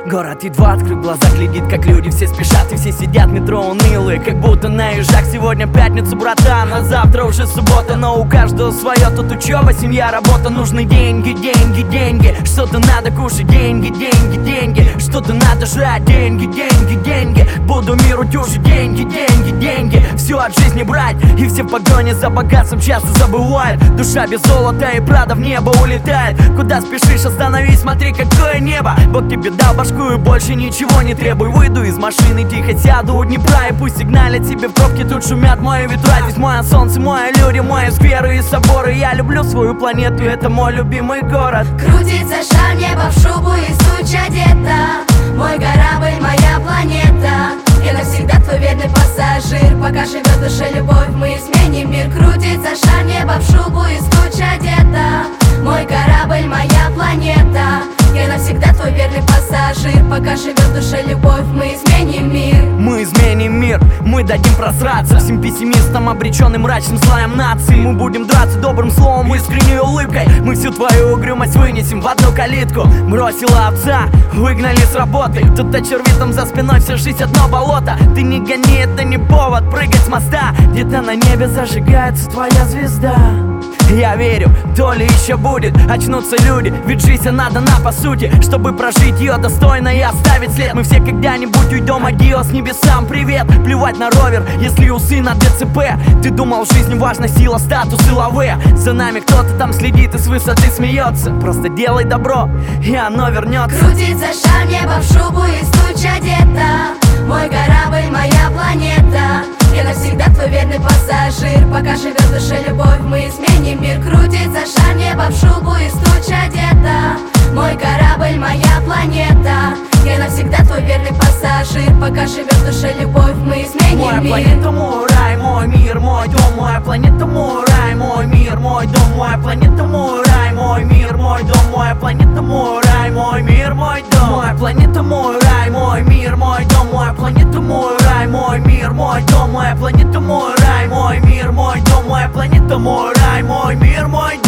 Город едва открыл глаза, глядит, как люди все спешат, и все сидят в метро унылые, как будто на ежах. Сегодня пятница, братан, а завтра уже суббота. Но у каждого свое, тут учеба, семья, работа. Нужны деньги, деньги, деньги. Что-то надо кушать, деньги, деньги, деньги. Что-то надо жрать, деньги, деньги, деньги. Буду миру тюжить, деньги, деньги, деньги. Все от жизни брать, и все в погоне за богатством часто забывают. Душа без золота и прада в небо улетает. Куда спешишь, остановись, смотри, какое небо. Бог тебе дал башку и больше ничего не требуй. Выйду из машины, тихо сяду у Днепра, и пусть сигналят тебе в пробке, тут шумят мои ветра. Здесь мое солнце, мои люди, мои скверы и соборы. Я люблю свою планету, это мой любимый город. Крутится шар, небо в шубу и сучь одета. Мой корабль, моя планета. Я навсегда твой верный пассажир. Пока живет в душе любовь, мы изменим мир. Крутится шар, небо в шубу и сучь одета. Мой корабль, моя планета. Я навсегда твой верный пассажир. Пока живет в душе любовь, мы изменим мир. Мы изменим мир, мы дадим просраться всем пессимистам, обреченным мрачным слоем нации. Мы будем драться добрым словом, искренней улыбкой. Мы всю твою угрюмость вынесем в одну калитку. Бросила овца, выгнали с работы. Тут черви там за спиной, вся жизнь одно болото. Ты не гони, это не повод прыгать с моста. Где-то на небе зажигается твоя звезда. Я верю, то ли еще будет, очнутся люди, ведь жизнь она дана по сути, чтобы прожить ее достойно и оставить след. Мы все когда-нибудь уйдем, адиос небесам, привет. Плевать на ровер, если усы на ДЦП. Ты думал, в жизни важна сила, статус и лаве. За нами кто-то там следит и с высоты смеется. Просто делай добро, и оно вернется. Крутится шар, небо в шубу и стучь одета. Мой корабль, моя планета. Я навсегда твой верный пассажир. Пока живет в душе любовь, мы изменим мир. Крутится шар, небо в шубу и стучь одета. Мой корабль, моя планета. Я навсегда твой верный пассажир. Пока живет в душе любовь, мы изменим моя мир. Моя планета, мой рай, мой мир, мой дом. Моя планета, мой рай, мой мир, мой дом. Моя планета, мой рай, мой мир, мой дом. Моя планета, мой рай, мой мир, мой дом. Моя планета, мой рай, мой мир, мой дом. Моя планета, мой рай, мой мир, мой дом. Моя планета, мой рай, мой мир, мой дом. Моя планета, мой рай, мой мир, мой дом.